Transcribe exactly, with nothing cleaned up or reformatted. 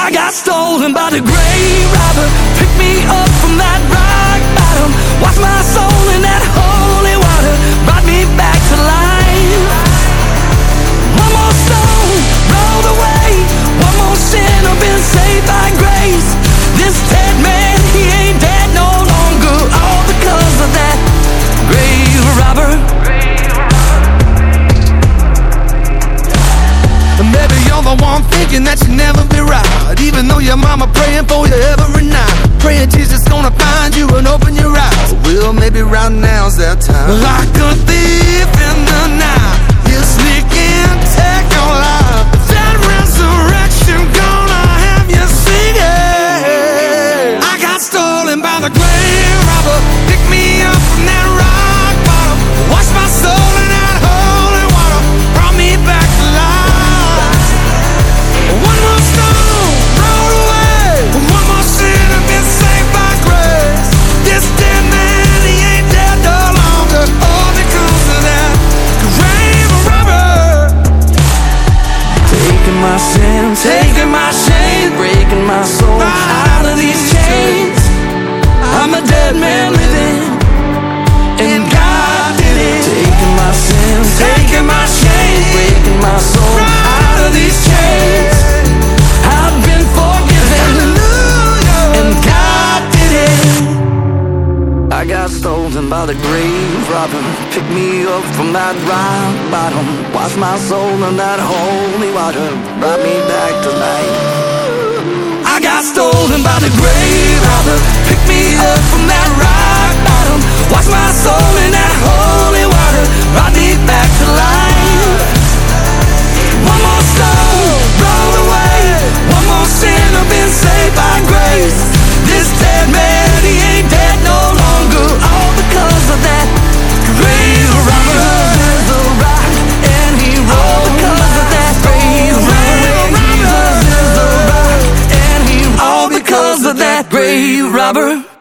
I got stolen by the grave robber. Pick me up from that rock bottom. Wash my soul in that holy water. Brought me back to life. One more stone rolled away. One more sinner been saved by grace. This dead man, he ain't dead no longer. All because of that grave robber. Maybe you're the one thinking that you'll never be right, even though your mama praying for you every night, praying Jesus gonna find you and open your eyes. Well, maybe right now's that time. Like a thief in the night, he'll sneak in, take your life. That resurrection gonna have you singing. I got stolen by the grave robber. Pick me up from that rock bottom. Wash my soul in that holy water. Brought me back to life. One more stone rolled away. One more sinner been saved by grace. This dead man, he ain't dead no longer. All because of that grave robber. Taking my sin, taking my shame, breaking my soul out of these chains. I'm a dead man living, and God did it. Taking my sin, taking my shame, breaking my soul out of these chains. I've been forgiven, and God did it. I got stolen by the grave robber. Pick me up from that rock bottom. Wash my soul in that holy water. Brought me back to life. I got stolen by the grave robber. Pick me up from that rock bottom. Wash my soul in that holy water. Brought me back to life. One more stone rolled away. One more sinner been saved by grace. This dead man, he ain't dead no longer. All because of that grave robber. Jesus is the rock, and he rolled because of that grave robber. Jesus is the rock, and he all because of that grave robber.